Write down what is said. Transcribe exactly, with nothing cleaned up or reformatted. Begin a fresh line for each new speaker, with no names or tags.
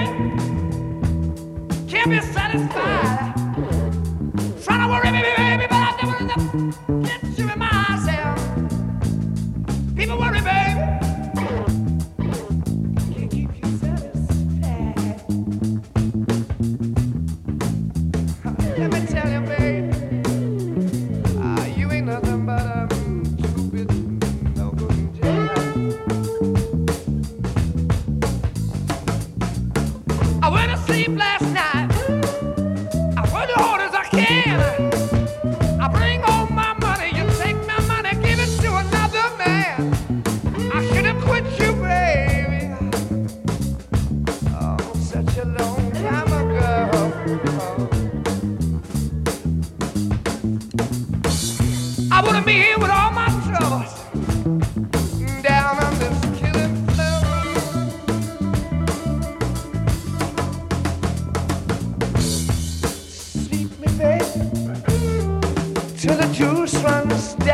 baby. Can't be satisfied. Trying to worry me, baby, but I never enough. Get you in myself. People worry, baby. Can't keep you satisfied. Let me tell you, baby. Ah, you ain't nothing but a stupid, no good job. I went to sleep last night. I worked as hard as I can. I bring home my money. You take my money, give it to another man. I should have quit you, baby. Oh, such a long time ago. I wouldn't be here with all my troubles down on this killing floor. Sleep me, baby, till the juice runs down.